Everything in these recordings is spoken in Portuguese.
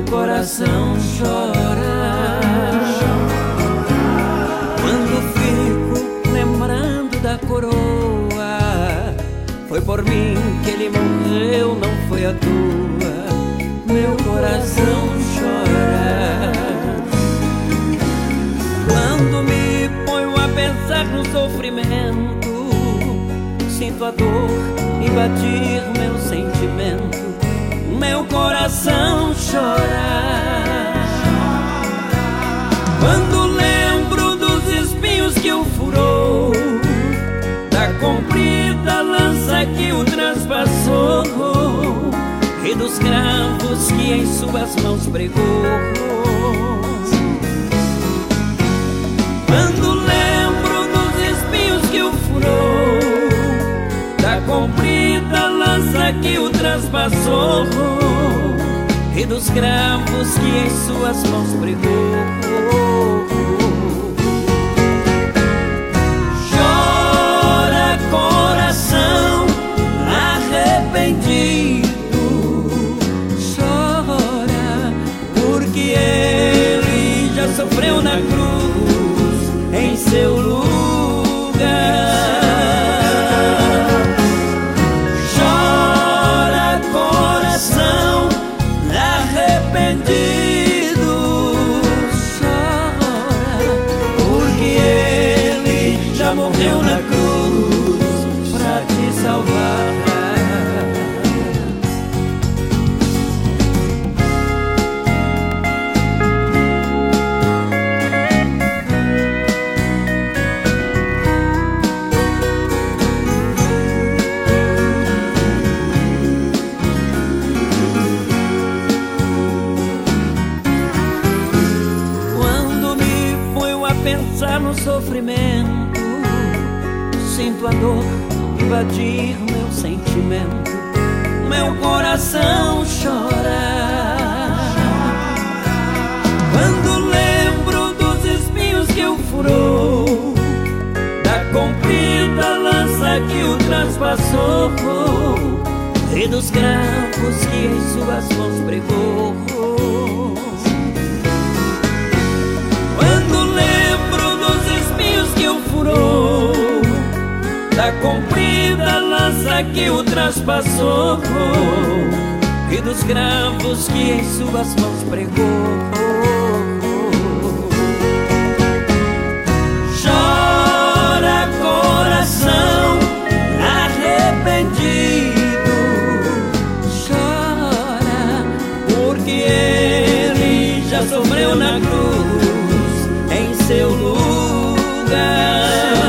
coração chora quando fico lembrando da coroa. Foi por mim que ele morreu, não foi à toa. Meu coração chora quando me ponho a pensar no sofrimento. Sinto a dor invadir meu sentimento. Meu coração chora quando lembro dos espinhos que o furou, da comprida lança que o transpassou e dos cravos que em suas mãos pregou. Quando lembro dos espinhos que o furou, da comprida lança que o transpassou e dos cravos que em suas mãos pregou. Chora, coração arrependido, chora, porque ele já sofreu na cruz em seu lugar. Morreu na cruz pra te salvar. Quando me ponho a pensar no sofrimento, sinto a dor invadir meu sentimento. Meu coração chora quando lembro dos espinhos que o furou, da comprida lança que o transpassou e dos cravos que em suas mãos pregou. Quando lembro dos espinhos que o furou, da comprida lança que o transpassou e dos cravos que em suas mãos pregou. Chora, coração arrependido, chora, porque ele já sofreu na cruz em seu lugar.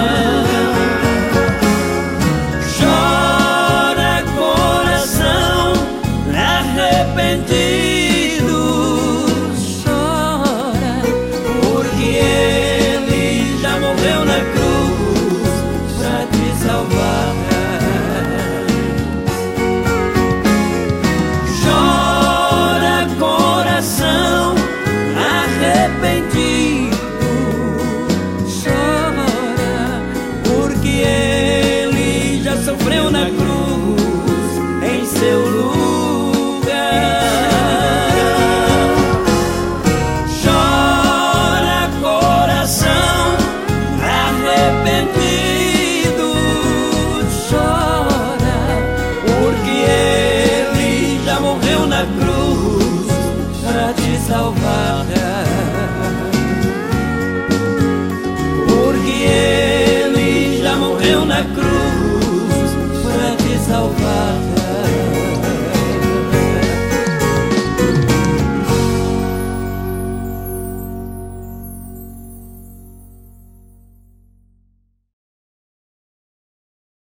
Chora, porque ele já morreu na cruz pra te salvar. Chora, coração arrependido, chora, porque ele já sofreu na cruz em seu lugar. Salvar, porque ele já morreu na cruz para te salvar.